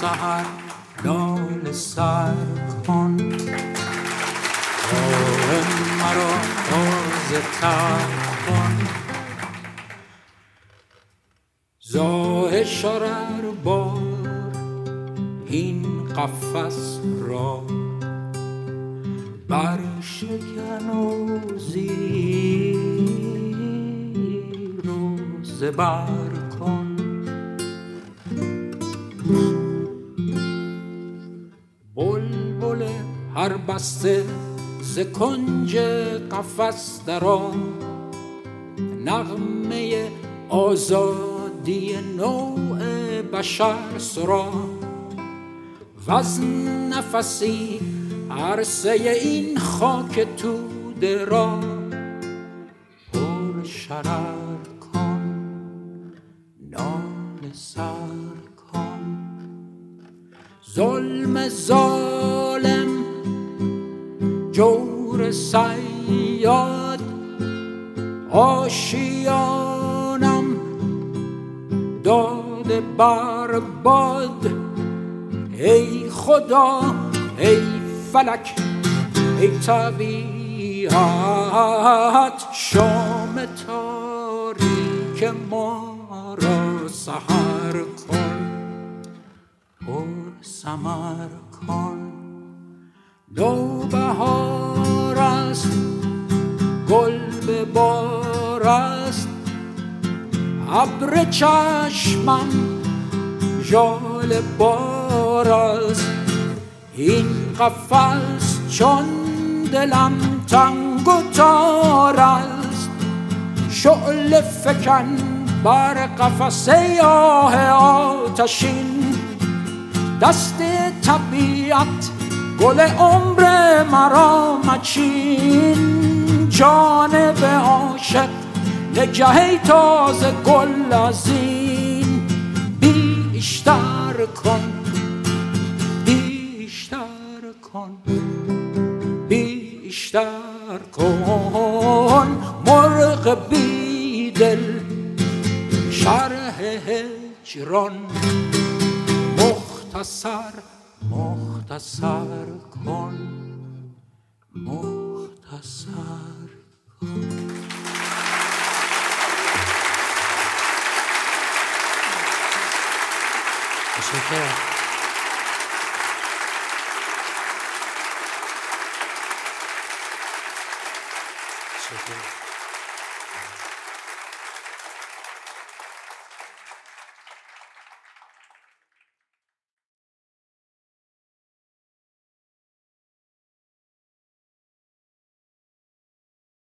سحر لاله سر کن، راه مرا تازه تر کن. زاه شرر بار این قفس را برشکن و زیر و زبر کن. بلبل هر بسته ز کنج قفس درآ، نغمه آزادی نوع بشر سرا. وز نفسی عرصه این خاک توده را پر شرر کن، ناله سر کن. ظلم ظالم جور صیاد آشیانم داده بر باد. ای خدا ای فلک ای طبیعت، شام تاریک ما را سحر کن، پر ثمر کن. نوبهار است گل به بار است، ابر چشمم ژاله بار است. این قفس چون دلم تنگ و تار است، شعله فکن بر قفس آه آتشین. دست طبیعت گل عمر مرا مچین، جانب عاشق نگه تازه گل از این. بیشتر کن بیشتر کن بیشتر کن، مرغ بیدل شرح هجران مختصر مختصر کن، مختصر کن. تشکرم.